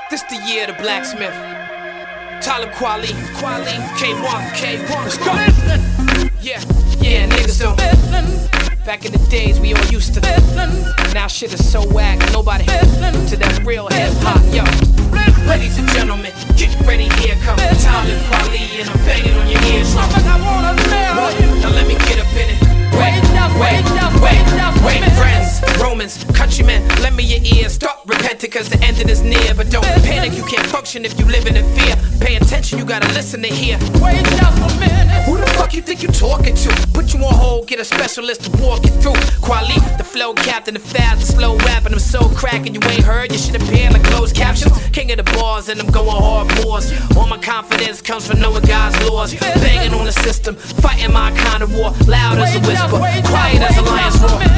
This the year of the blacksmith. Talib Kweli, K1, let's go. Yeah, niggas don't. Back in the days we all used to. Now shit is so whack, nobody to that real hip hop, yo. Ladies and gentlemen, get ready, here comes Talib Kweli, and I'm banging on your ears. Now let me get up in it. Wait, friends, Romans, countrymen, lend me your ears. Start repenting cause the ending is near. But don't panic, you can't function if you living in fear. Pay attention, you gotta listen to hear. Wait just a minute. Who the fuck you think you talking to? Put you on hold, get a specialist to walk you through. Kweli, the flow captain, the fast, the slow rapping. I'm so cracking, you ain't heard, your shit appear like closed captions. King of the bars and I'm going hard wars. All my confidence comes from knowing God's laws. Banging on the system, fighting my kind of war. Loud as a whisper, quiet as a lion's roar.